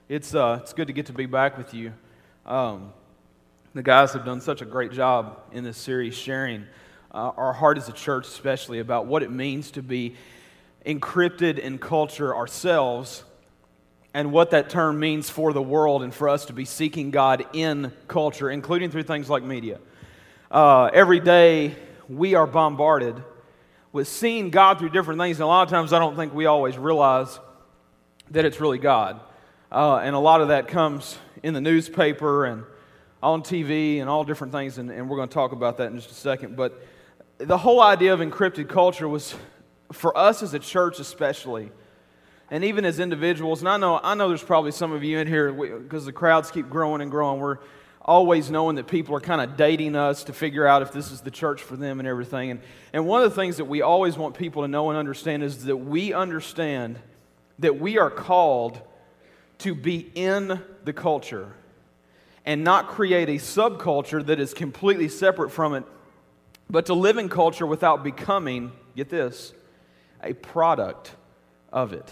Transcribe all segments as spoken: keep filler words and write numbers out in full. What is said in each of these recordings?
It's uh, it's good to get to be back with you. Um, the guys have done such a great job in this series, sharing uh, our heart as a church, especially about what it means to be encrypted in culture ourselves, and what that term means for the world, and for us to be seeking God in culture, including through things like media. Uh, every day we are bombarded with seeing God through different things, and a lot of times I don't think we always realize that it's really God. Uh, and a lot of that comes in the newspaper and on T V and all different things, and, and we're going to talk about that in just a second. But the whole idea of encrypted culture was, for us as a church especially, and even as individuals, and I know I know there's probably some of you in here, because the crowds keep growing and growing, we're always knowing that people are kind of dating us to figure out if this is the church for them and everything. And, and one of the things that we always want people to know and understand is that we understand that we are called to be in the culture and not create a subculture that is completely separate from it, but to live in culture without becoming, get this, a product of it.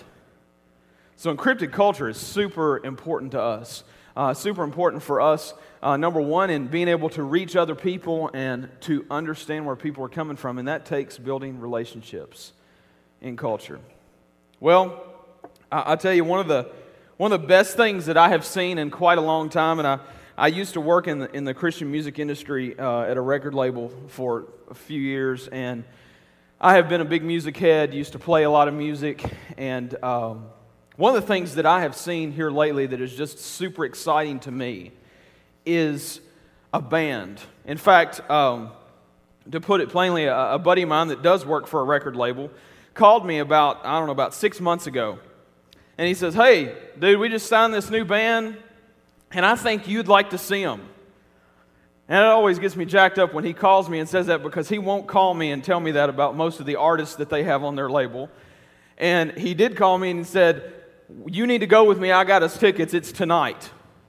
So encrypted culture is super important to us. Uh, super important for us, uh, number one, in being able to reach other people and to understand where people are coming from, and that takes building relationships in culture. Well, I, I tell you, one of the One of the best things that I have seen in quite a long time, and I, I used to work in the, in the Christian music industry uh, at a record label for a few years, and I have been a big music head, used to play a lot of music, and um, one of the things that I have seen here lately that is just super exciting to me is a band. In fact, um, to put it plainly, a, a buddy of mine that does work for a record label called me about, I don't know, about six months ago. And he says, "Hey, dude, we just signed this new band, and I think you'd like to see them." And it always gets me jacked up when he calls me and says that, because he won't call me and tell me that about most of the artists that they have on their label. And he did call me and he said, "You need to go with me. I got us tickets. It's tonight."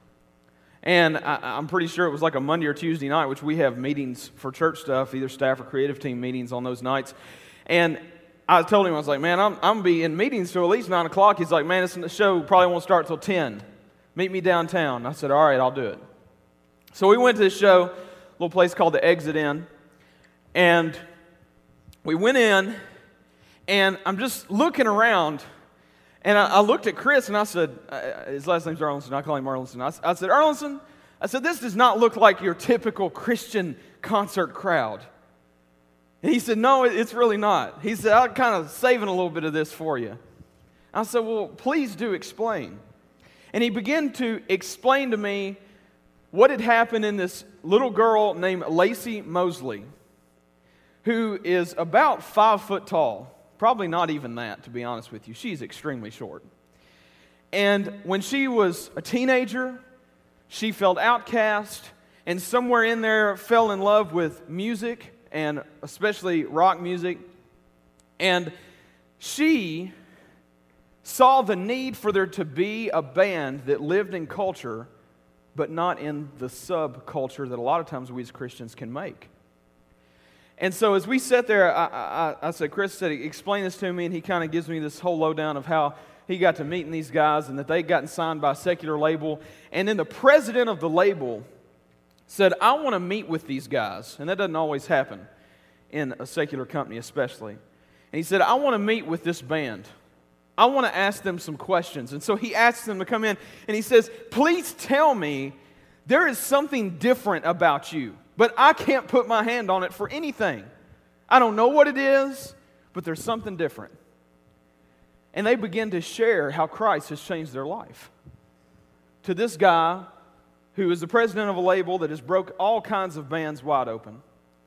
And I, I'm pretty sure it was like a Monday or Tuesday night, which we have meetings for church stuff, either staff or creative team meetings on those nights. And I told him, I was like, "Man, I'm, I'm going to be in meetings till at least nine o'clock. He's like, "Man, this show probably won't start till ten. Meet me downtown." I said, "All right, I'll do it." So we went to this show, a little place called the Exit Inn. And we went in, and I'm just looking around. And I, I looked at Chris, and I said, uh, his last name's Arlinson. I call him Arlinson. I, I said, "Arlinson," I said, "this does not look like your typical Christian concert crowd." And he said, "No, it's really not." He said, "I'm kind of saving a little bit of this for you." I said, "Well, please do explain." And he began to explain to me what had happened in this little girl named Lacey Mosley, who is about five foot tall. Probably not even that, to be honest with you. She's extremely short. And when she was a teenager, she felt outcast, and somewhere in there fell in love with music, and especially rock music. And she saw the need for there to be a band that lived in culture, but not in the subculture that a lot of times we as Christians can make. And so as we sat there, I, I, I said, Chris said, "Explain this to me," and he kind of gives me this whole lowdown of how he got to meeting these guys and that they'd gotten signed by a secular label. And then the president of the label said, "I want to meet with these guys." And that doesn't always happen in a secular company especially. And he said, "I want to meet with this band. I want to ask them some questions." And so he asks them to come in, and he says, "Please tell me there is something different about you, but I can't put my hand on it for anything. I don't know what it is, but there's something different." And they begin to share how Christ has changed their life. To this guy who is the president of a label that has broke all kinds of bands wide open.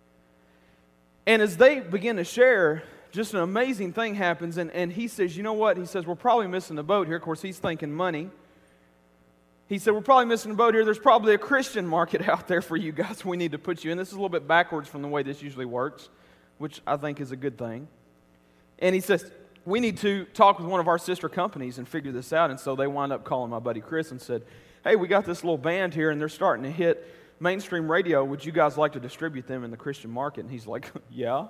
And as they begin to share, just an amazing thing happens, and, and he says, "You know what?" He says, "We're probably missing the boat here." Of course, he's thinking money. He said, "We're probably missing the boat here. There's probably a Christian market out there for you guys we need to put you in." This is a little bit backwards from the way this usually works, which I think is a good thing. And he says, "We need to talk with one of our sister companies and figure this out." And so they wind up calling my buddy Chris and said, "Hey, we got this little band here, and they're starting to hit mainstream radio. Would you guys like to distribute them in the Christian market?" And he's like, "Yeah."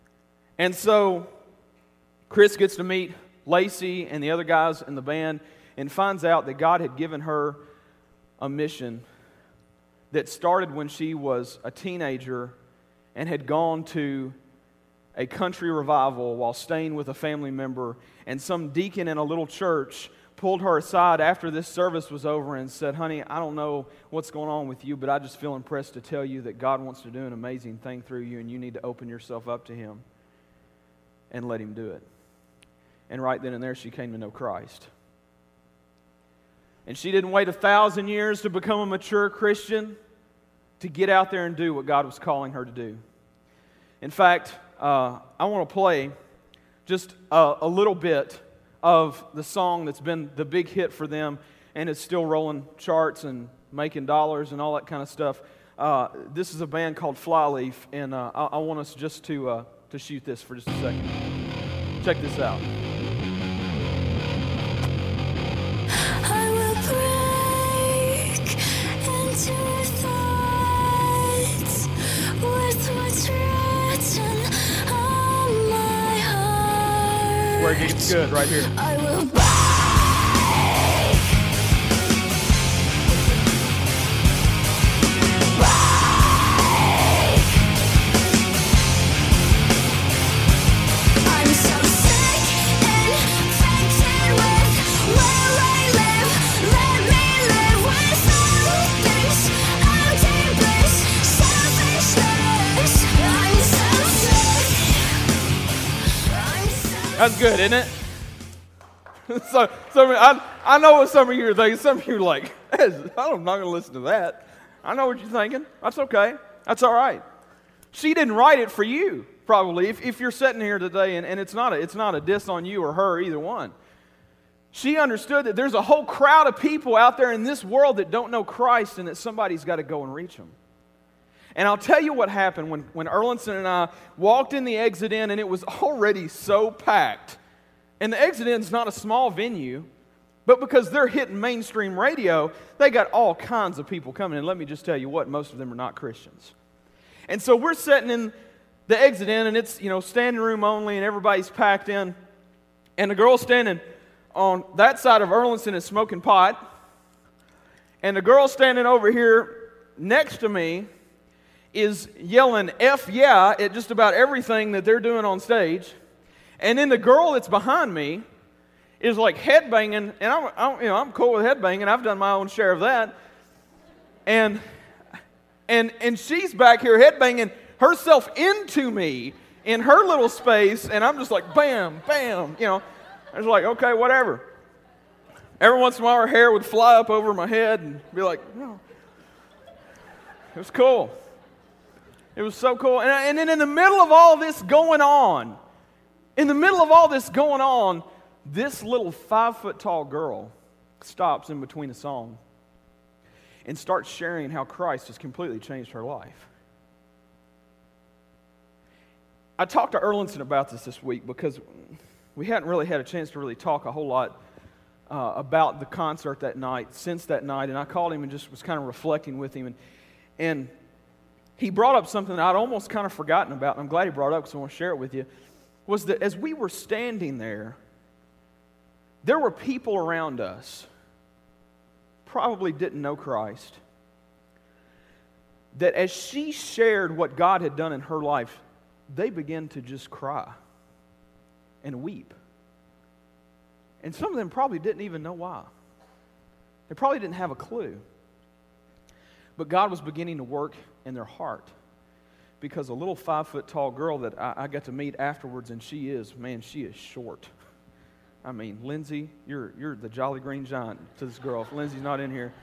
And so Chris gets to meet Lacey and the other guys in the band, and finds out that God had given her a mission that started when she was a teenager and had gone to a country revival while staying with a family member, and some deacon in a little church pulled her aside after this service was over and said, "Honey, I don't know what's going on with you, but I just feel impressed to tell you that God wants to do an amazing thing through you, and you need to open yourself up to Him and let Him do it." And right then and there, she came to know Christ. And she didn't wait a thousand years to become a mature Christian to get out there and do what God was calling her to do. In fact, uh, I want to play just a, a little bit of the song that's been the big hit for them and is still rolling charts and making dollars and all that kind of stuff. Uh, this is a band called Flyleaf, and uh, I, I want us just to uh, to shoot this for just a second. Check this out. I will break into thoughts with what's written on my heart. Where it gets good, right here. I will break. I'm so sick, infected with where I live. Let me live without this empty bliss, selfishness. I'm so sick. I'm so That's good, isn't it? so, some, I, I know what some of you are thinking. Some of you are like, I'm not going to listen to that. I know what you're thinking. That's okay. That's all right. She didn't write it for you, probably. If, if you're sitting here today, and, and it's not a, it's not a diss on you or her, either one. She understood that there's a whole crowd of people out there in this world that don't know Christ, and that somebody's got to go and reach them. And I'll tell you what happened when, when Erlandson and I walked in the Exit Inn, and it was already so packed. And the Exit Inn's not a small venue, but because they're hitting mainstream radio, they got all kinds of people coming. And let me just tell you what, most of them are not Christians. And so we're sitting in the Exit Inn, and it's, you know, standing room only, and everybody's packed in. And the girl standing on that side of Erlandson is smoking pot. And the girl standing over here next to me is yelling F yeah at just about everything that they're doing on stage. And then the girl that's behind me is like headbanging, and I'm, I'm, you know, I'm cool with headbanging. I've done my own share of that. And and and she's back here headbanging herself into me in her little space, and I'm just like bam, bam, you know. I was like, okay, whatever. Every once in a while, her hair would fly up over my head and be like, no. It was cool. It was so cool. And, and then in the middle of all this going on, in the middle of all this going on, this little five-foot-tall girl stops in between a song and starts sharing how Christ has completely changed her life. I talked to Erlandson about this this week because we hadn't really had a chance to really talk a whole lot uh, about the concert that night, since that night, and I called him and just was kind of reflecting with him, and, and he brought up something that I'd almost kind of forgotten about, and I'm glad he brought it up because I want to share it with you, was that as we were standing there, there were people around us, probably didn't know Christ, that as she shared what God had done in her life, they began to just cry and weep. And some of them probably didn't even know why. They probably didn't have a clue. But God was beginning to work in their heart, because a little five-foot-tall girl that I, I got to meet afterwards, and she is, man, she is short. I mean, Lindsay, you're you're the Jolly Green Giant to this girl. If Lindsay's not in here.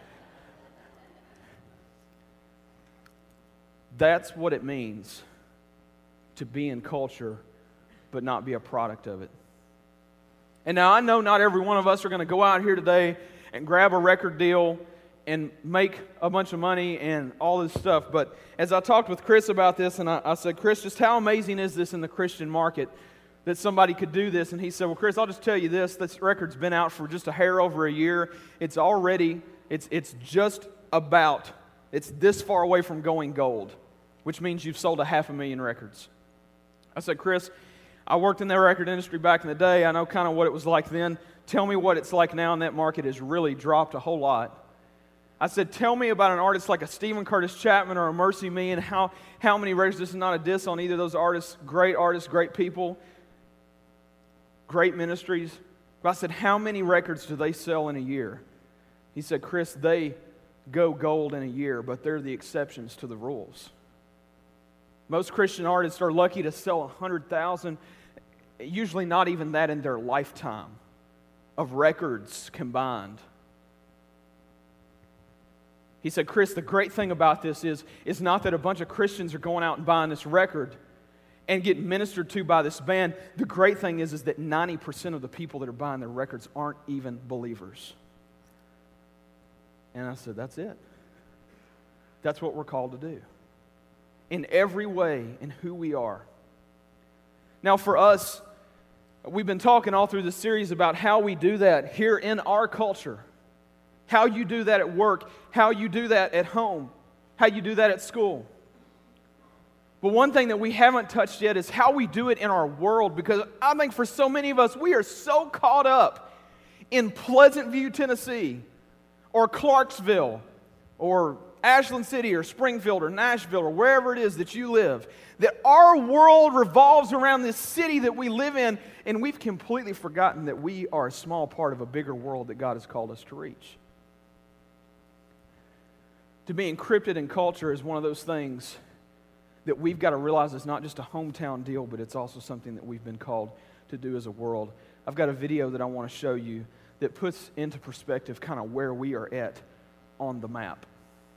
That's what it means to be in culture, but not be a product of it. And now I know not every one of us are going to go out here today and grab a record deal and make a bunch of money and all this stuff. But as I talked with Chris about this, and I, I said, Chris, just how amazing is this in the Christian market that somebody could do this? And he said, well, Chris, I'll just tell you this. This record's been out for just a hair over a year. It's already, it's it's just about, it's this far away from going gold, which means you've sold a half a million records. I said, Chris, I worked in the record industry back in the day. I know kind of what it was like then. tell me what it's like now, and that market has really dropped a whole lot. I said, tell me about an artist like a Stephen Curtis Chapman or a Mercy Me, and how, how many records. This is not a diss on either of those artists. Great artists, great people, great ministries. But I said, how many records do they sell in a year? He said, Chris, they go gold in a year, but they're the exceptions to the rules. Most Christian artists are lucky to sell one hundred thousand, usually not even that in their lifetime of records combined. He said, Chris, the great thing about this is, is not that a bunch of Christians are going out and buying this record and getting ministered to by this band. The great thing is, is that ninety percent of the people that are buying their records aren't even believers. And I said, that's it. That's what we're called to do. In every way, in who we are. Now for us, we've been talking all through this series about how we do that here in our culture. How you do that at work, how you do that at home, how you do that at school. But one thing that we haven't touched yet is how we do it in our world, because I think for so many of us, we are so caught up in Pleasant View, Tennessee, or Clarksville, or Ashland City, or Springfield, or Nashville, or wherever it is that you live, that our world revolves around this city that we live in, and we've completely forgotten that we are a small part of a bigger world that God has called us to reach. To be encrypted in culture is one of those things that we've got to realize is not just a hometown deal, but it's also something that we've been called to do as a world. I've got a video that I want to show you that puts into perspective kind of where we are at on the map.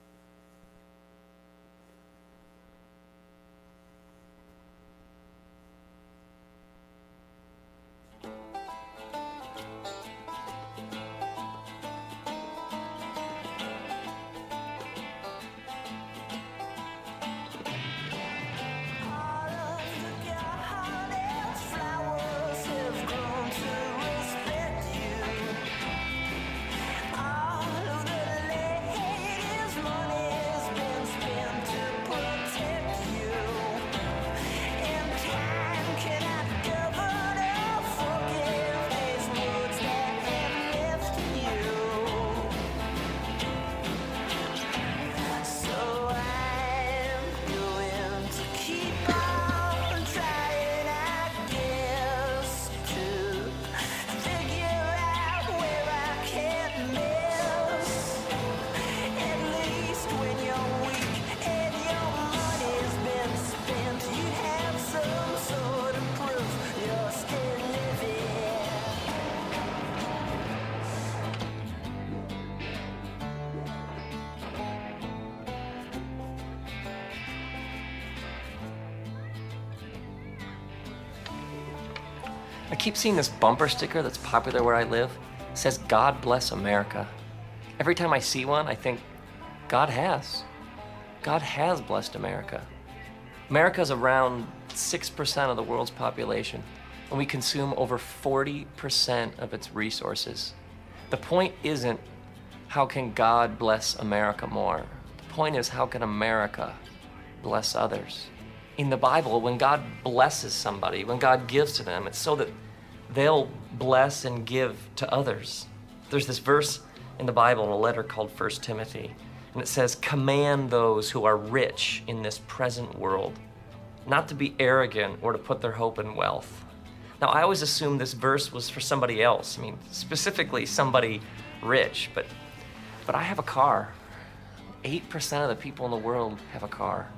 I keep seeing this bumper sticker that's popular where I live. It says, God bless America. Every time I see one, I think, God has. God has blessed America. America's around six percent of the world's population, and we consume over forty percent of its resources. The point isn't, how can God bless America more? The point is, how can America bless others? In the Bible, when God blesses somebody, when God gives to them, it's so that they'll bless and give to others. There's this verse in the Bible, in a letter called First Timothy, and it says, command those who are rich in this present world not to be arrogant or to put their hope in wealth. Now, I always assumed this verse was for somebody else. I mean, specifically somebody rich, but but I have a car. eight percent of the people in the world have a car.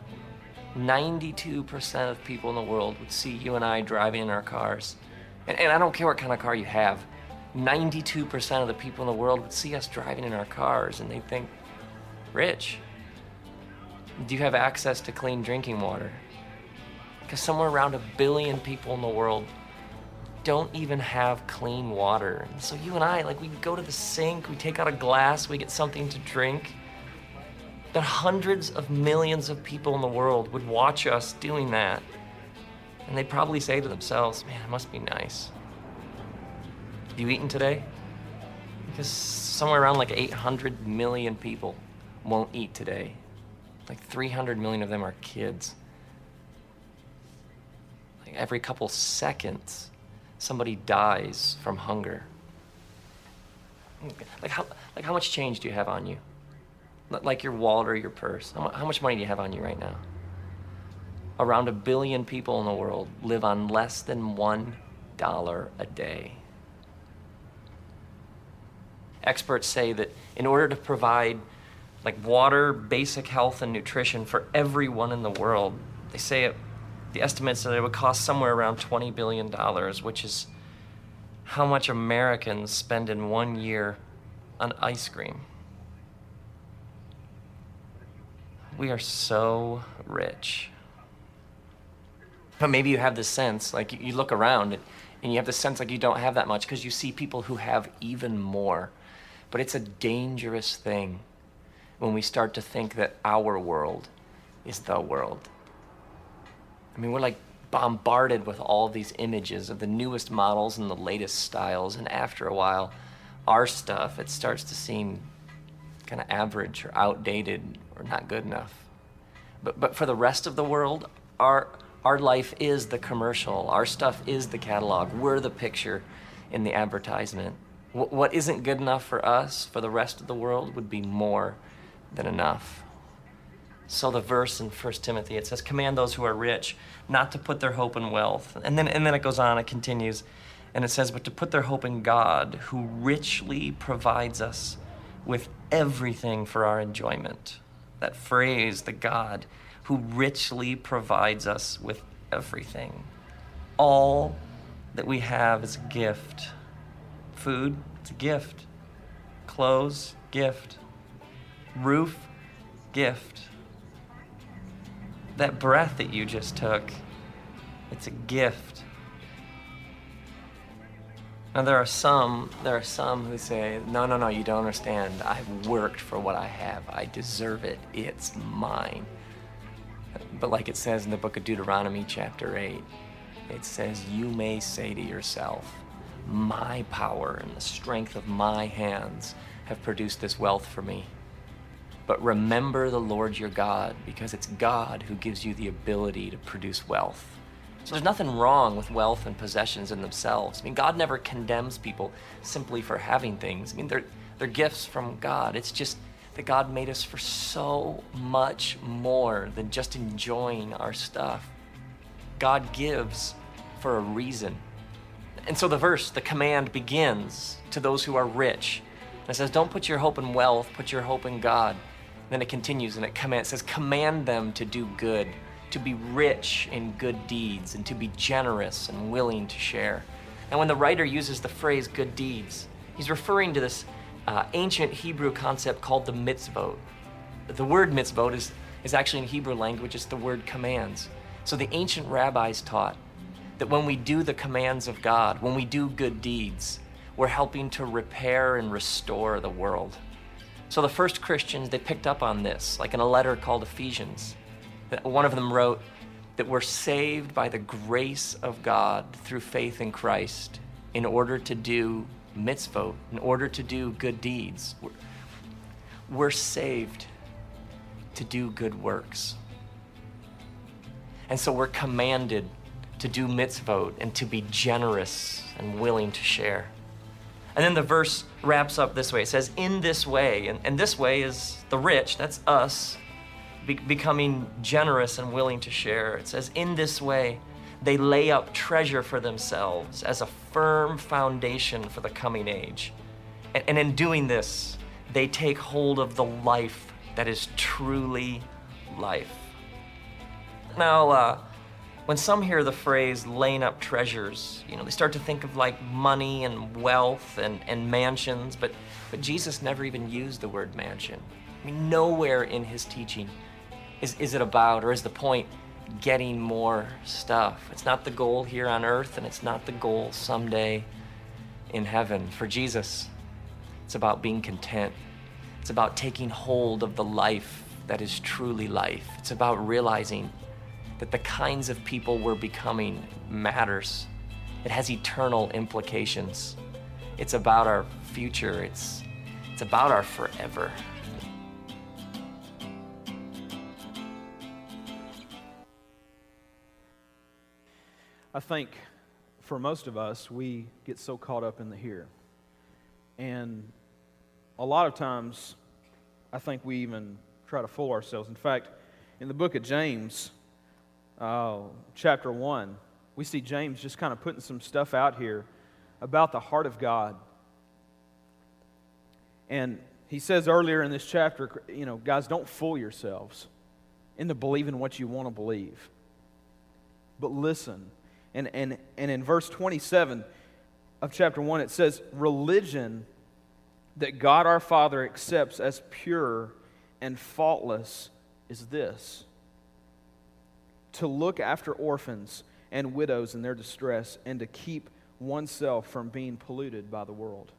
ninety-two percent of people in the world would see you and I driving in our cars. And, and I don't care what kind of car you have. ninety-two percent of the people in the world would see us driving in our cars and they'd think, rich. Do you have access to clean drinking water? Because somewhere around a billion people in the world don't even have clean water. And so you and I, like, we go to the sink, we take out a glass, we get something to drink. That hundreds of millions of people in the world would watch us doing that. And they'd probably say to themselves, man, it must be nice. Have you eaten today? Because somewhere around like eight hundred million people won't eat today. Like three hundred million of them are kids. Like every couple seconds, somebody dies from hunger. Like how, like how much change do you have on you? Like your wallet or your purse. How, mu- how much money do you have on you right now? Around a billion people in the world live on less than one dollar a day. Experts say that in order to provide like water, basic health, and nutrition for everyone in the world, they say it, the estimates that it would cost somewhere around twenty billion dollars, which is how much Americans spend in one year on ice cream. We are so rich. But maybe you have this sense, like you, you look around and, and you have this sense like you don't have that much because you see people who have even more. But it's a dangerous thing when we start to think that our world is the world. I mean, we're like bombarded with all these images of the newest models and the latest styles, and after a while, our stuff, it starts to seem kind of average or outdated or not good enough. But but for the rest of the world, our our life is the commercial. Our stuff is the catalog. We're the picture in the advertisement. Wh- what isn't good enough for us, for the rest of the world, would be more than enough. So the verse in First Timothy, it says, command those who are rich not to put their hope in wealth. And then, and then it goes on, it continues, and it says, but to put their hope in God, who richly provides us with everything for our enjoyment. That phrase, the God who richly provides us with everything. All that we have is a gift. Food, it's a gift. Clothes, gift. Roof, gift. That breath that you just took, it's a gift. Now there are some, there are some who say, no, no, no, you don't understand. I've worked for what I have. I deserve it. It's mine. But like it says in the book of Deuteronomy chapter eight, it says, you may say to yourself, my power and the strength of my hands have produced this wealth for me. But remember the Lord your God, because it's God who gives you the ability to produce wealth. So there's nothing wrong with wealth and possessions in themselves. I mean, God never condemns people simply for having things. I mean, they're, they're gifts from God. It's just that God made us for so much more than just enjoying our stuff. God gives for a reason. And so the verse, the command begins to those who are rich. And it says, don't put your hope in wealth, put your hope in God. Then it continues and it, command, it says, command them to do good, to be rich in good deeds, and to be generous and willing to share. And when the writer uses the phrase good deeds, he's referring to this uh, ancient Hebrew concept called the mitzvot. The word mitzvot is, is actually in Hebrew language, it's the word commands. So the ancient rabbis taught that when we do the commands of God, when we do good deeds, we're helping to repair and restore the world. So the first Christians, they picked up on this, like in a letter called Ephesians. One of them wrote that we're saved by the grace of God through faith in Christ in order to do mitzvot, in order to do good deeds. We're, we're saved to do good works. And so we're commanded to do mitzvot and to be generous and willing to share. And then the verse wraps up this way. It says, in this way, and, and this way is the rich, that's us, be, becoming generous and willing to share. It says, in this way, they lay up treasure for themselves as a firm foundation for the coming age. And, and in doing this, they take hold of the life that is truly life. Now, uh, when some hear the phrase laying up treasures, you know, they start to think of like money and wealth and, and mansions, but, but Jesus never even used the word mansion. I mean, nowhere in his teaching is, is it about, or is the point, getting more stuff. It's not the goal here on earth, and it's not the goal someday in heaven. For Jesus, it's about being content. It's about taking hold of the life that is truly life. It's about realizing that the kinds of people we're becoming matters. It has eternal implications. It's about our future. It's, it's about our forever. I think for most of us, we get so caught up in the here. And a lot of times, I think we even try to fool ourselves. In fact, in the book of James, uh, chapter one, we see James just kind of putting some stuff out here about the heart of God. And he says earlier in this chapter, you know, guys, don't fool yourselves into believing what you want to believe. But listen, and, and, and in verse twenty-seven of chapter one, it says, religion that God our Father accepts as pure and faultless is this: to look after orphans and widows in their distress, and to keep oneself from being polluted by the world.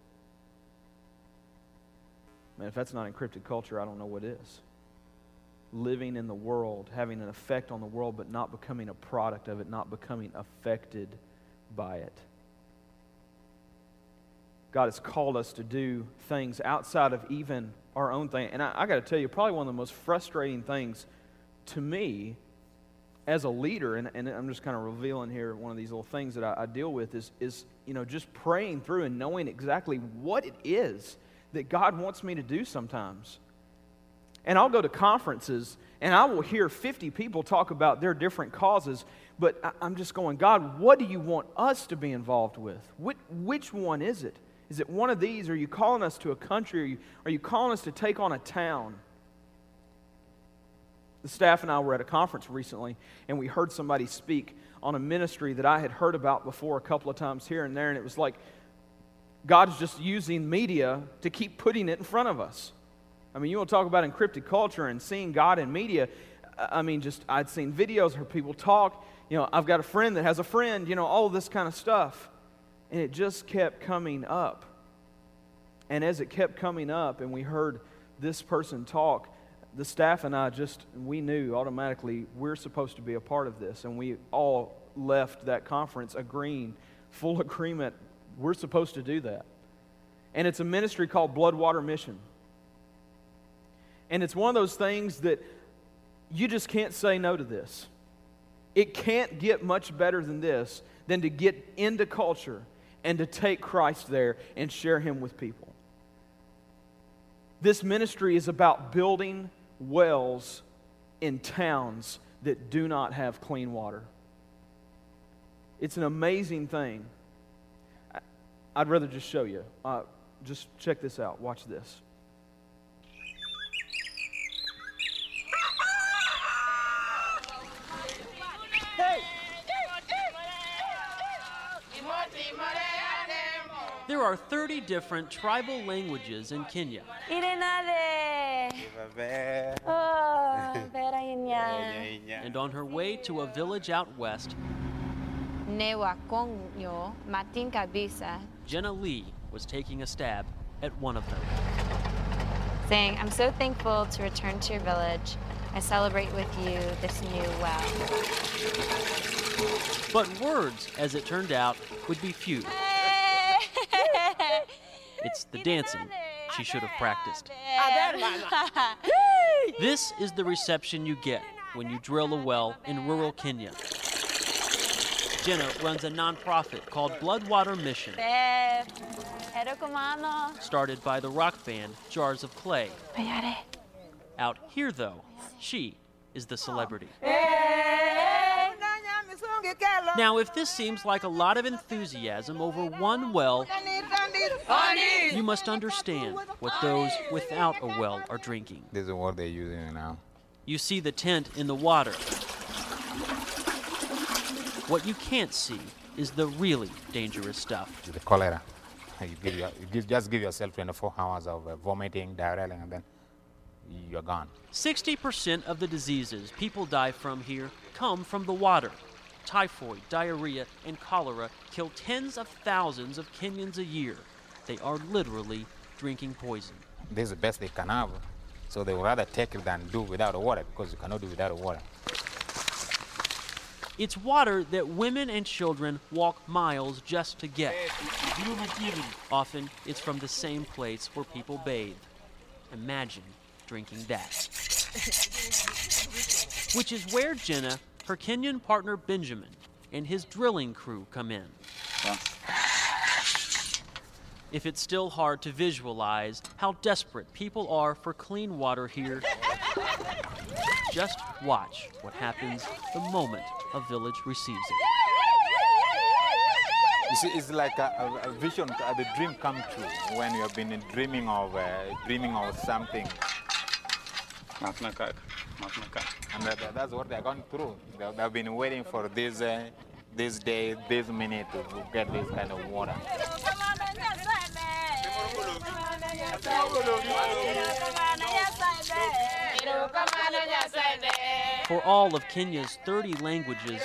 Man, if that's not encrypted culture, I don't know what is. Living in the world, having an effect on the world, but not becoming a product of it, not becoming affected by it. God has called us to do things outside of even our own thing. And I, I got to tell you, probably one of the most frustrating things to me as a leader, and, and I'm just kind of revealing here one of these little things that I, I deal with, is, is you know, just praying through and knowing exactly what it is that God wants me to do sometimes. And I'll go to conferences, and I will hear fifty people talk about their different causes, but I, I'm just going, God, what do you want us to be involved with? Which, which one is it? Is it one of these? Are you calling us to a country? Are you, are you calling us to take on a town? The staff and I were at a conference recently, and we heard somebody speak on a ministry that I had heard about before a couple of times here and there, and it was like God's just using media to keep putting it in front of us. I mean, you want to talk about encrypted culture and seeing God in media. I mean, just I'd seen videos where people talk. You know, I've got a friend that has a friend, you know, all this kind of stuff. And it just kept coming up. And as it kept coming up and we heard this person talk, the staff and I just, we knew automatically we're supposed to be a part of this. And we all left that conference agreeing, full agreement, we're supposed to do that. And it's a ministry called Bloodwater Mission. And it's one of those things that you just can't say no to this. It can't get much better than this, than to get into culture and to take Christ there and share Him with people. This ministry is about building wells in towns that do not have clean water. It's an amazing thing. I'd rather just show you. Uh, just check this out. Watch this. There are thirty different tribal languages in Kenya. And on her way to a village out west, Jenna Lee was taking a stab at one of them. Saying, I'm so thankful to return to your village. I celebrate with you this new well. But words, as it turned out, would be few. It's the dancing she should have practiced. This is the reception you get when you drill a well in rural Kenya. Jenna runs a nonprofit called Bloodwater Mission, started by the rock band Jars of Clay. Out here, though, she is the celebrity. Now, if this seems like a lot of enthusiasm over one well, you must understand what those without a well are drinking. This is what they're using now. You see the tent in the water. What you can't see is the really dangerous stuff. The cholera. You, give your, you give, just give yourself twenty-four hours of uh, vomiting, diarrhea, and then you're gone. sixty percent of the diseases people die from here come from the water. Typhoid, diarrhea, and cholera kill tens of thousands of Kenyans a year. They are literally drinking poison. This is the best they can have, so they would rather take it than do without the water, because you cannot do without the water. It's water that women and children walk miles just to get. Often, it's from the same place where people bathe. Imagine drinking that. Which is where Jenna, her Kenyan partner Benjamin, and his drilling crew come in. If it's still hard to visualize how desperate people are for clean water here, just watch what happens the moment a village receives it. You see, it's like a, a, a vision, a the dream come true when you have been dreaming of uh, dreaming of something. And that, that's what they're going through. They, they've been waiting for this, uh, this day, this minute to get this kind of water. For all of Kenya's thirty languages,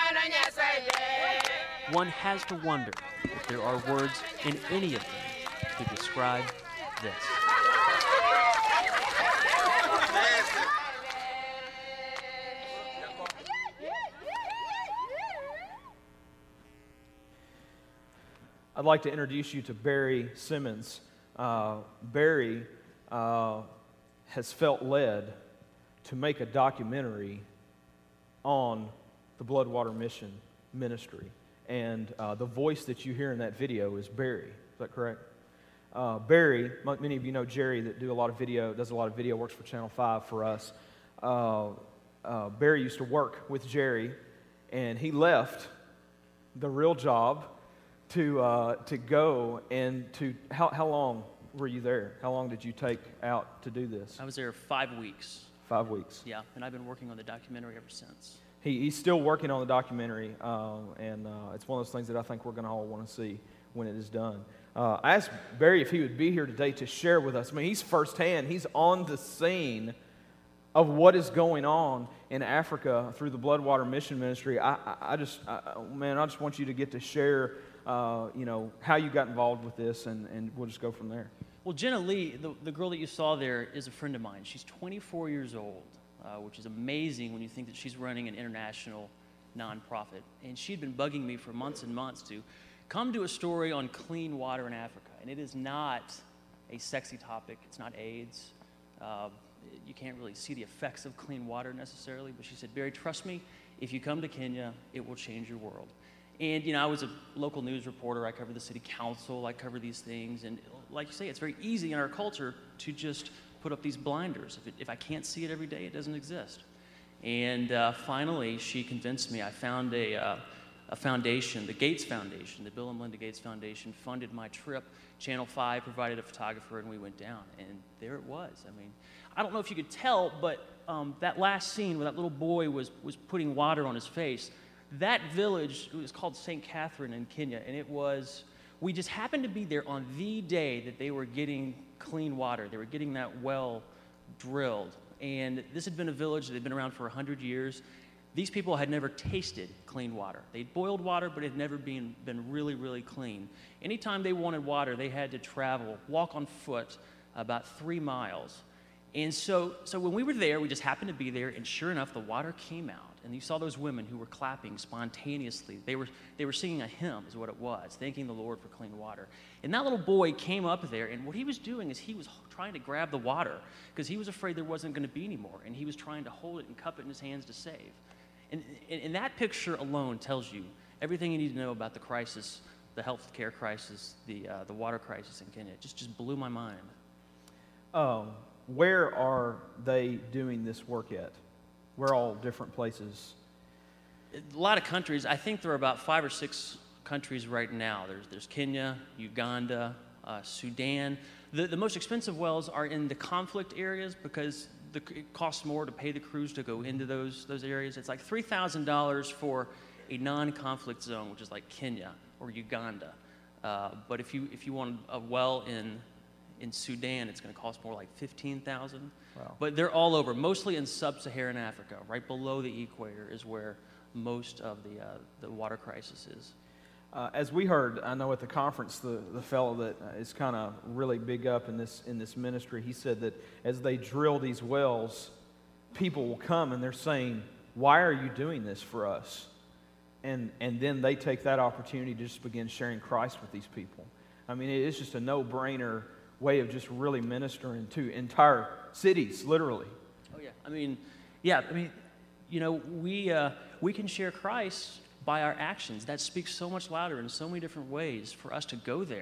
one has to wonder if there are words in any of them to describe this. I'd like to introduce you to Barry Simmons. Uh, Barry uh, has felt led to make a documentary on the Bloodwater Mission ministry. And uh, the voice that you hear in that video is Barry. Is that correct? Uh, Barry, many of you know Jerry that do a lot of video, does a lot of video, works for Channel five for us. Uh, uh, Barry used to work with Jerry, and he left the real job to uh, to go and to, how, how long were you there? How long did you take out to do this? I was there five weeks. Five weeks. Yeah, and I've been working on the documentary ever since. He, he's still working on the documentary, uh, and uh, it's one of those things that I think we're going to all want to see when it is done. Uh, I asked Barry if he would be here today to share with us. I mean, he's firsthand. He's on the scene of what is going on in Africa through the Bloodwater Mission Ministry. I, I, I just, I, man, I just want you to get to share, uh, you know, how you got involved with this, and, and we'll just go from there. Well, Jenna Lee, the, the girl that you saw there, is a friend of mine. She's twenty-four years old. Uh, which is amazing when you think that she's running an international nonprofit. And she'd been bugging me for months and months to come to a story on clean water in Africa. And it is not a sexy topic. It's not AIDS. Uh, you can't really see the effects of clean water necessarily. But she said, Barry, trust me, if you come to Kenya, it will change your world. And, you know, I was a local news reporter. I covered the city council. I cover these things. And like you say, it's very easy in our culture to just put up these blinders. If, it, if I can't see it every day, it doesn't exist. And uh, finally, she convinced me. I found a, uh, a foundation, the Gates Foundation, the Bill and Melinda Gates Foundation, funded my trip. Channel five provided a photographer, and we went down. And there it was. I mean, I don't know if you could tell, but um, that last scene where that little boy was, was putting water on his face, that village, it was called Saint Catherine in Kenya, and it was, we just happened to be there on the day that they were getting clean water. They were getting that well drilled. And this had been a village that had been around for one hundred years. These people had never tasted clean water. They'd boiled water, but it had never been, been really, really clean. Anytime they wanted water, they had to travel, walk on foot about three miles. And so, so when we were there, we just happened to be there, and sure enough, the water came out. And you saw those women who were clapping spontaneously. They were, they were singing a hymn, is what it was, thanking the Lord for clean water. And that little boy came up there, and what he was doing is he was trying to grab the water because he was afraid there wasn't going to be any more, and he was trying to hold it and cup it in his hands to save. And, and, and that picture alone tells you everything you need to know about the crisis, the health care crisis, the, uh, the water crisis in Kenya. It just, just blew my mind. Um, where are they doing this work at? We're all different places. A lot of countries. I think there are about five or six countries right now. There's, there's Kenya, Uganda, uh, Sudan. The, the most expensive wells are in the conflict areas because the, it costs more to pay the crews to go into those, those areas. It's like three thousand dollars for a non-conflict zone, which is like Kenya or Uganda. Uh, but if you, if you want a well in, in Sudan, it's going to cost more like fifteen thousand dollars. Wow. But they're all over, mostly in sub-Saharan Africa. Right below the equator is where most of the, uh, the water crisis is. Uh, as we heard, I know at the conference, the, the fellow that is kind of really big up in this in this ministry, he said that as they drill these wells, people will come and they're saying, why are you doing this for us? And, and then they take that opportunity to just begin sharing Christ with these people. I mean, it's just a no-brainer way of just really ministering to entire cities, literally. Oh, yeah. I mean, yeah, I mean, you know, we, uh, we can share Christ by our actions. That speaks so much louder in so many different ways for us to go there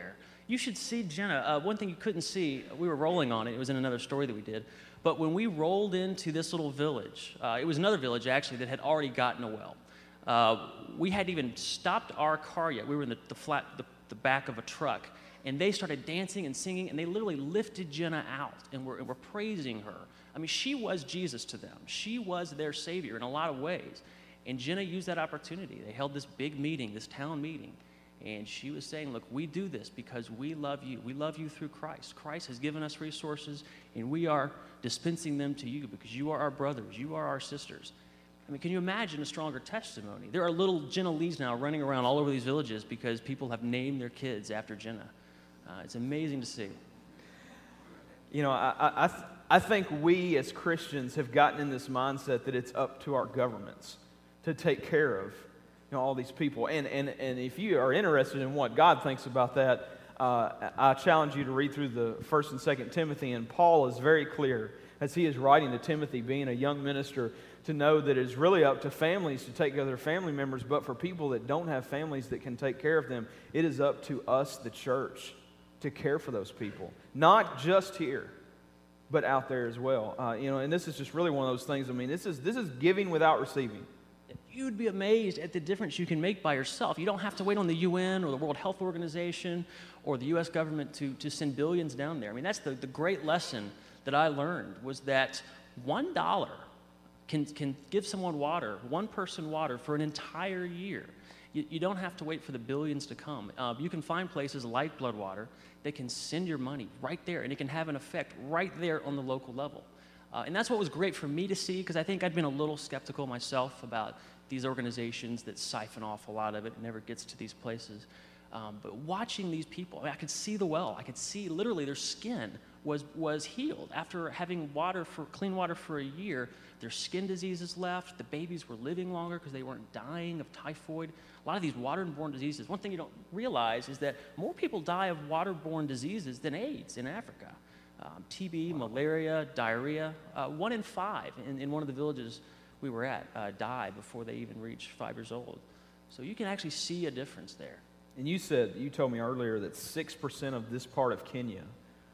You should see Jenna. Uh, one thing you couldn't see, we were rolling on it. It was in another story that we did. But when we rolled into this little village, uh, it was another village actually that had already gotten a well. Uh, we hadn't even stopped our car yet. We were in the, the flat, the, the back of a truck, and they started dancing and singing, and they literally lifted Jenna out and were, and were praising her. I mean, she was Jesus to them. She was their Savior in a lot of ways. And Jenna used that opportunity. They held this big meeting, this town meeting, and she was saying, look, we do this because we love you. We love you through Christ. Christ has given us resources, and we are dispensing them to you because you are our brothers. You are our sisters. I mean, can you imagine a stronger testimony? There are little Jenna Lees now running around all over these villages because people have named their kids after Jenna. Uh, it's amazing to see. You know, I, I, I, th- I think we as Christians have gotten in this mindset that it's up to our governments to take care of, you know, all these people. And, and, and if you are interested in what God thinks about that, uh, I challenge you to read through the First and Second Timothy, and Paul is very clear as he is writing to Timothy, being a young minister, to know that it's really up to families to take care of their family members, but for people that don't have families that can take care of them, it is up to us, the church, to care for those people. Not just here, but out there as well. Uh, you know, and this is just really one of those things. I mean, this is this is giving without receiving. You'd be amazed at the difference you can make by yourself. You don't have to wait on the U N or the World Health Organization or the U S government to, to send billions down there. I mean, that's the, the great lesson that I learned, was that one dollar can, can give someone water, one person water, for an entire year. You, you don't have to wait for the billions to come. Uh, you can find places like Bloodwater that can send your money right there, and it can have an effect right there on the local level. Uh, and that's what was great for me to see, because I think I'd been a little skeptical myself about these organizations that siphon off a lot of it and never gets to these places. Um, but watching these people, I mean, I could see the well. I could see literally their skin was was healed. After having water for clean water for a year, their skin diseases left. The babies were living longer because they weren't dying of typhoid. A lot of these waterborne diseases. One thing you don't realize is that more people die of waterborne diseases than AIDS in Africa. Um, T B, malaria, diarrhea. Uh, one in five in, in one of the villages we were at uh, die before they even reach five years old. So you can actually see a difference there. And you said, you told me earlier that six percent of this part of Kenya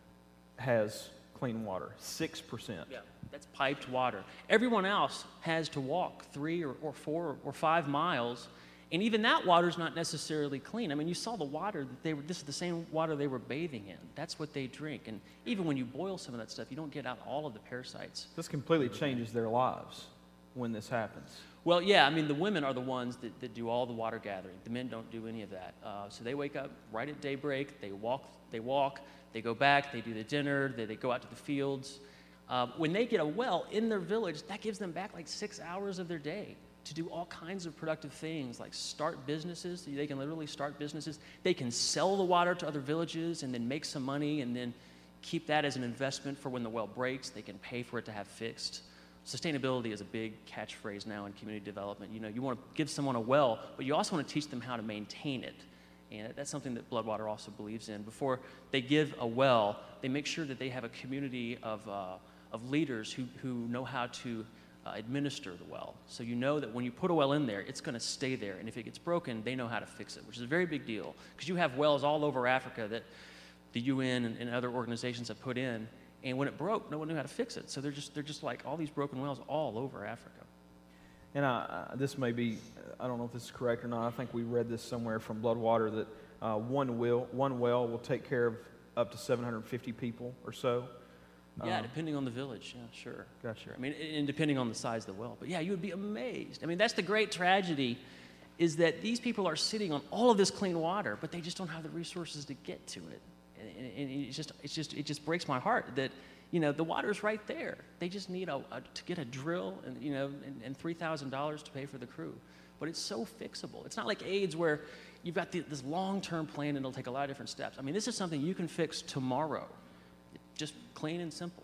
has clean water. six percent. Yeah, that's piped water. Everyone else has to walk three or, or four or five miles, and even that water is not necessarily clean. I mean, you saw the water that they were, this is the same water they were bathing in. That's what they drink. And even when you boil some of that stuff, you don't get out all of the parasites. This completely changes their lives when this happens. Well, yeah, I mean, the women are the ones that, that do all the water gathering. The men don't do any of that. Uh, so they wake up right at daybreak, they walk, they walk, they go back, they do the dinner, they, they go out to the fields. Uh, when they get a well in their village, that gives them back like six hours of their day to do all kinds of productive things, like start businesses. They can literally start businesses. They can sell the water to other villages and then make some money and then keep that as an investment for when the well breaks. They can pay for it to have fixed. Sustainability is a big catchphrase now in community development. You know, you want to give someone a well, but you also want to teach them how to maintain it. And that's something that Bloodwater also believes in. Before they give a well, they make sure that they have a community of, uh, of leaders who, who know how to uh, administer the well. So you know that when you put a well in there, it's going to stay there. And if it gets broken, they know how to fix it, which is a very big deal. Because you have wells all over Africa that the U N and, and other organizations have put in. And when it broke, no one knew how to fix it. So they're just, they're just like all these broken wells all over Africa. And I, uh, this may be, I don't know if this is correct or not. I think we read this somewhere from Bloodwater that uh, one, will, one well will take care of up to seven hundred fifty people or so. Yeah, um, depending on the village. Yeah, sure. Gotcha. Sure. I mean, and depending on the size of the well. But yeah, you would be amazed. I mean, that's the great tragedy, is that these people are sitting on all of this clean water, but they just don't have the resources to get to it. And, and it's just, it's just, it just breaks my heart that, you know, the water's right there. They just need a, a to get a drill and, you know, and, and three thousand dollars to pay for the crew. But it's so fixable. It's not like AIDS where you've got the, this long-term plan and it'll take a lot of different steps. I mean, this is something you can fix tomorrow. Just plain and simple.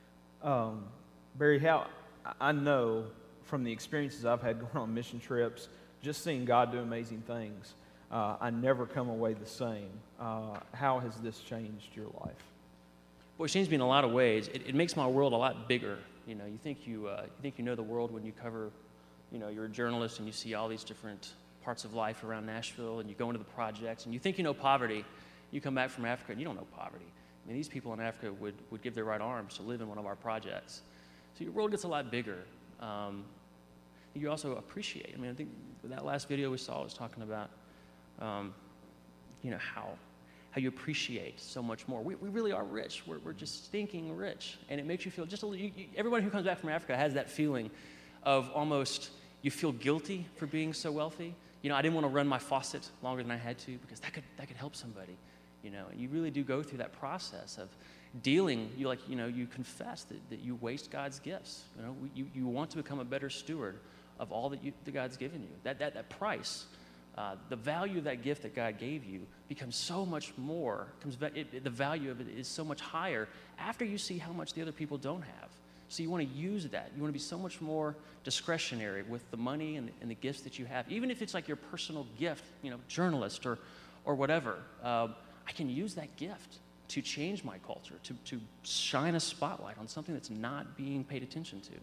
Um, Barry, how I know from the experiences I've had going on mission trips, just seeing God do amazing things, uh, I never come away the same. Uh, how has this changed your life? Well, it changed me in a lot of ways. It, it makes my world a lot bigger. You know, you think you uh, you think you know the world when you cover, you know, you're a journalist and you see all these different parts of life around Nashville, and you go into the projects and you think you know poverty, You come back from Africa and you don't know poverty. I mean, these people in Africa would, would give their right arms to live in one of our projects. So your world gets a lot bigger. Um, you also appreciate. I mean, I think that last video we saw was talking about, um, you know, how how you appreciate so much more. We, we really are rich. We're, we're just stinking rich. And it makes you feel just a little, you, you, everyone who comes back from Africa has that feeling of almost, you feel guilty for being so wealthy. You know, I didn't want to run my faucet longer than I had to because that could that could help somebody. You know, and you really do go through that process of dealing, you like, you know, you confess that, that you waste God's gifts. You know, you, you want to become a better steward of all that, you, that God's given you. That, that, that price, uh, the value of that gift that God gave you becomes so much more, comes, it, it, the value of it is so much higher after you see how much the other people don't have. So you want to use that. You want to be so much more discretionary with the money and, and the gifts that you have. Even if it's like your personal gift, you know, journalist or, or whatever, uh, I can use that gift to change my culture, to, to shine a spotlight on something that's not being paid attention to.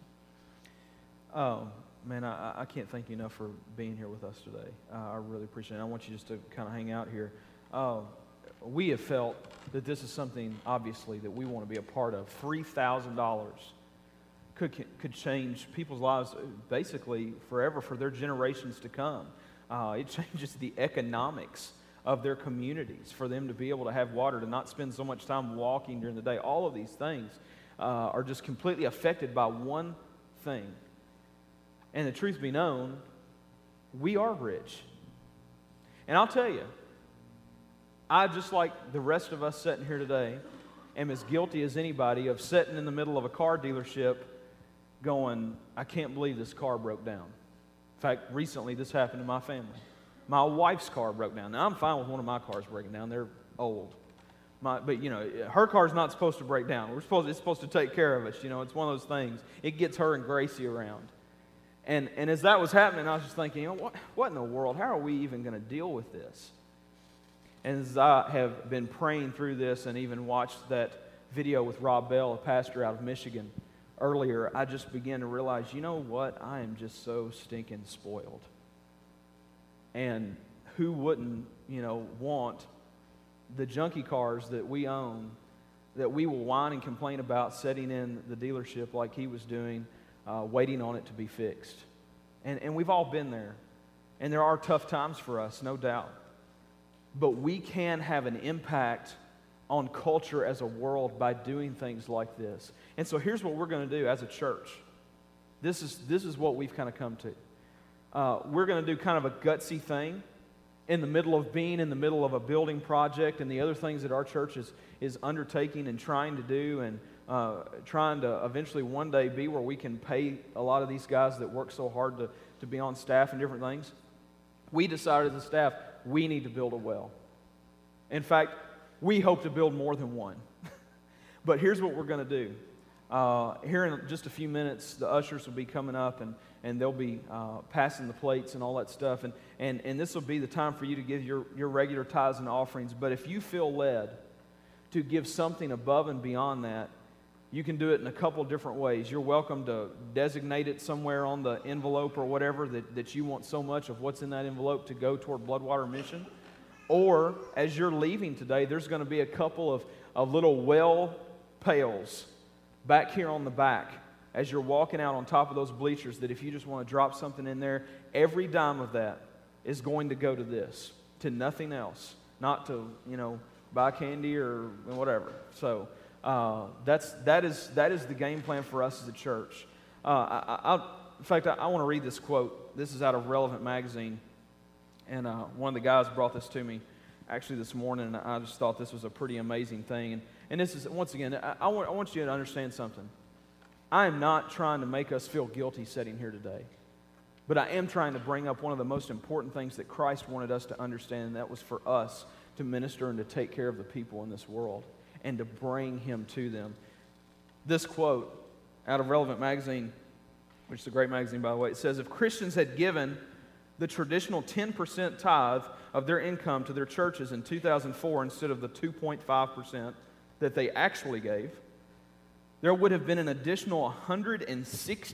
Oh, man, I, I can't thank you enough for being here with us today. Uh, I really appreciate it. I want you just to kind of hang out here. Uh, we have felt that this is something, obviously, that we want to be a part of. three thousand dollars could, could change people's lives basically forever for their generations to come. Uh, it changes the economics of their communities, for them to be able to have water, to not spend so much time walking during the day. All of these things uh, are just completely affected by one thing. And the truth be known, we are rich. And I'll tell you, I, just like the rest of us sitting here today, am as guilty as anybody of sitting in the middle of a car dealership going, I can't believe this car broke down. In fact, recently this happened to my family. My wife's car broke down. Now, I'm fine with one of my cars breaking down. They're old. My, but, you know, her car's not supposed to break down. We're supposed, it's supposed to take care of us. You know, it's one of those things. It gets her and Gracie around. And and as that was happening, I was just thinking, you know, what, what in the world? How are we even going to deal with this? And as I have been praying through this and even watched that video with Rob Bell, a pastor out of Michigan, earlier, I just began to realize, you know what? I am just so stinking spoiled. And who wouldn't, you know, want the junky cars that we own, that we will whine and complain about sitting in the dealership like he was doing, uh, waiting on it to be fixed. And, and we've all been there. And there are tough times for us, no doubt. But we can have an impact on culture as a world by doing things like this. And so here's what we're going to do as a church. This is, this is what we've kind of come to. Uh, we're going to do kind of a gutsy thing in the middle of being in the middle of a building project and the other things that our church is, is undertaking and trying to do and uh, trying to eventually one day be where we can pay a lot of these guys that work so hard to, to be on staff and different things. We decided as a staff, we need to build a well. In fact, we hope to build more than one. But here's what we're going to do. Uh, here in just a few minutes, the ushers will be coming up and, and they'll be uh, passing the plates and all that stuff. And, and, and this will be the time for you to give your, your regular tithes and offerings. But if you feel led to give something above and beyond that, you can do it in a couple different ways. You're welcome to designate it somewhere on the envelope or whatever that, that you want so much of what's in that envelope to go toward Bloodwater Mission. Or as you're leaving today, there's going to be a couple of, of little well pails back here on the back as you're walking out on top of those bleachers that if you just want to drop something in there, every dime of that is going to go to this, to nothing else, not to, you know, buy candy or whatever. So uh, that's, that is, that is the game plan for us as a church. Uh, I, I, in fact, I, I want to read this quote. This is out of Relevant Magazine. And uh, one of the guys brought this to me actually this morning, and I just thought this was a pretty amazing thing. And, and this is, once again, I, I, want, I want you to understand something. I am not trying to make us feel guilty sitting here today, but I am trying to bring up one of the most important things that Christ wanted us to understand, and that was for us to minister and to take care of the people in this world and to bring Him to them. This quote out of Relevant Magazine, which is a great magazine, by the way, it says, if Christians had given the traditional ten percent tithe of their income to their churches in two thousand four instead of the two point five percent that they actually gave, there would have been an additional one hundred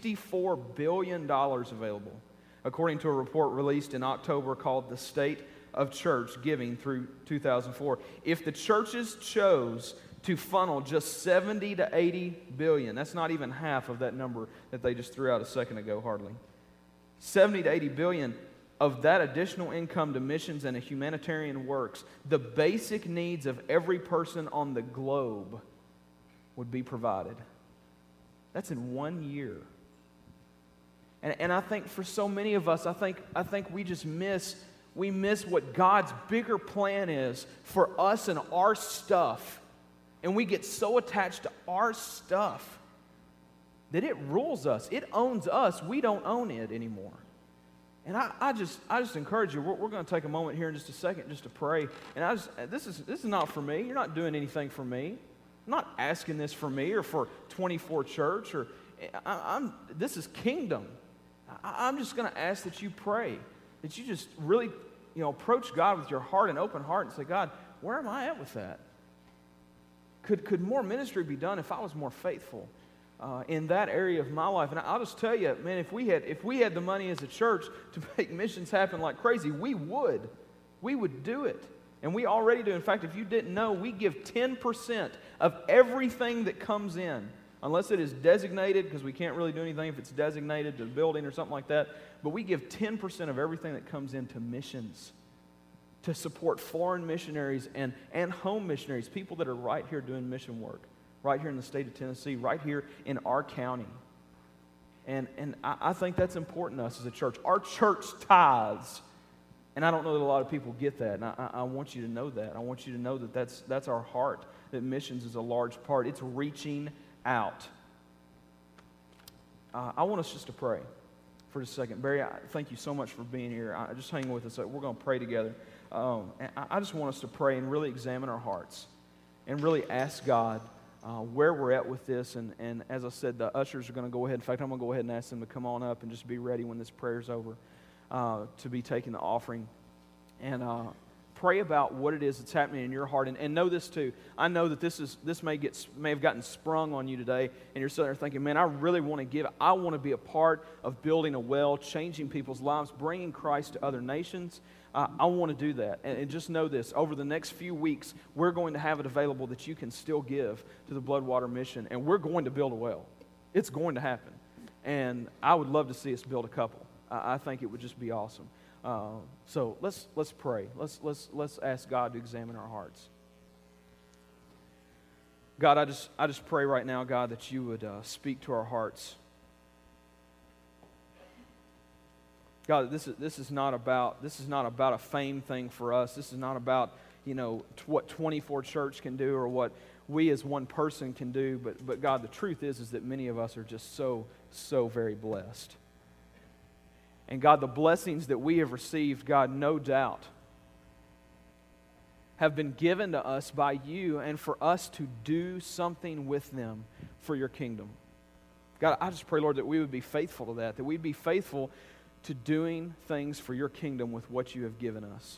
sixty-four billion dollars available, according to a report released in October called the State of church giving through two thousand four. If the churches chose to funnel just seventy to eighty billion, that's not even half of that number that they just threw out a second ago, hardly. seventy to eighty billion of that additional income to missions and humanitarian works, the basic needs of every person on the globe would be provided. That's in one year. And, and I think for so many of us, I think, I think we just miss, we miss what God's bigger plan is for us and our stuff. And we get so attached to our stuff that it rules us. It owns us. We don't own it anymore. And I, I just I just encourage you, we're, we're going to take a moment here in just a second just to pray. And I just, this is this is not for me. You're not doing anything for me. I'm not asking this for me or for twenty-four Church. Or I, I'm. This is kingdom. I, I'm just going to ask that you pray, that you just really, you know, approach God with your heart and open heart and say, God, where am I at with that? Could could more ministry be done if I was more faithful Uh, in that area of my life? And I'll just tell you, man, if we had if we had the money as a church to make missions happen like crazy, we would. We would do it. And we already do. In fact, if you didn't know, we give ten percent of everything that comes in, unless it is designated, because we can't really do anything if it's designated to a building or something like that, but we give ten percent of everything that comes into missions to support foreign missionaries and, and home missionaries, people that are right here doing mission work. Right here in the state of Tennessee, right here in our county. And and I, I think that's important to us as a church. Our church tithes. And I don't know that a lot of people get that. And I, I want you to know that. I want you to know that that's, that's our heart, that missions is a large part. It's reaching out. Uh, I want us just to pray for just a second. Barry, I, thank you so much for being here. I, just hang with us. We're going to pray together. Um, and I, I just want us to pray and really examine our hearts and really ask God Uh, where we're at with this. And, and as I said, the ushers are going to go ahead. In fact, I'm going to go ahead and ask them to come on up and just be ready when this prayer's over uh, to be taking the offering. And uh, pray about what it is that's happening in your heart. And, and know this too. I know that this is this may get may have gotten sprung on you today, and you're sitting there thinking, man, I really want to give. I want to be a part of building a well, changing people's lives, bringing Christ to other nations. Uh, I want to do that. And, and just know this, over the next few weeks, we're going to have it available that you can still give to the Bloodwater Mission, and we're going to build a well. It's going to happen. And I would love to see us build a couple. I, I think it would just be awesome. Uh, so let's let's pray. Let's let's let's ask God to examine our hearts. God, I just I just pray right now, God, that you would uh, speak to our hearts. God, this is this is not about this is not about a fame thing for us. This is not about, you know, t- what twenty-four Church can do or what we as one person can do. But but God, the truth is is that many of us are just so so very blessed. And God, the blessings that we have received, God, no doubt, have been given to us by you, and for us to do something with them for your kingdom. God, I just pray, Lord, that we would be faithful to that, that we'd be faithful to doing things for your kingdom with what you have given us.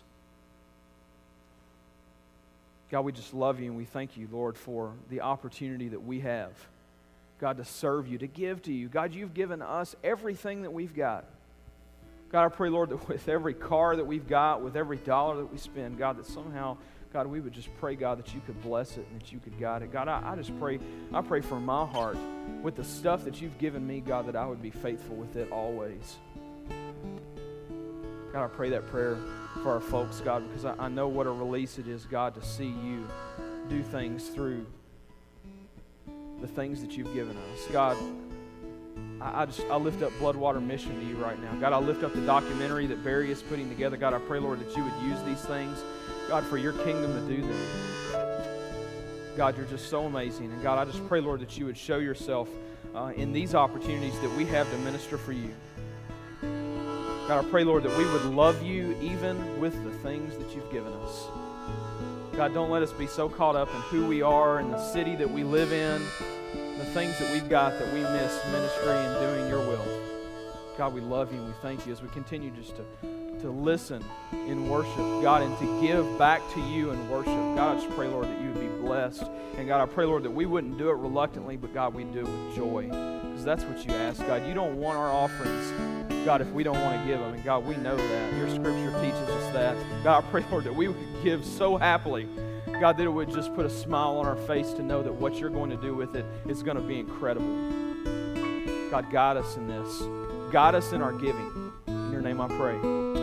God, we just love you and we thank you, Lord, for the opportunity that we have, God, to serve you, to give to you. God, you've given us everything that we've got. God, I pray, Lord, that with every car that we've got, with every dollar that we spend, God, that somehow, God, we would just pray, God, that you could bless it and that you could guide it. God, I, I just pray, I pray for my heart, with the stuff that you've given me, God, that I would be faithful with it always. God, I pray that prayer for our folks, God, because I, I know what a release it is, God, to see you do things through the things that you've given us. God, I, I just I lift up Bloodwater Mission to you right now. God, I lift up the documentary that Barry is putting together. God, I pray, Lord, that you would use these things, God, for your kingdom to do them. God, you're just so amazing. And God, I just pray, Lord, that you would show yourself uh, in these opportunities that we have to minister for you. God, I pray, Lord, that we would love you even with the things that you've given us. God, don't let us be so caught up in who we are and the city that we live in, the things that we've got, that we miss ministry and doing your will. God, we love you and we thank you as we continue just to, to listen in worship, God, and to give back to you in worship. God, I just pray, Lord, that you would be blessed. And God, I pray, Lord, that we wouldn't do it reluctantly, but God, we'd do it with joy. Because that's what you ask, God. You don't want our offerings, God, if we don't want to give them. And God, we know that. Your scripture teaches us that. God, I pray, Lord, that we would give so happily, God, that it would just put a smile on our face to know that what you're going to do with it is going to be incredible. God, guide us in this. Guide us in our giving. In your name I pray.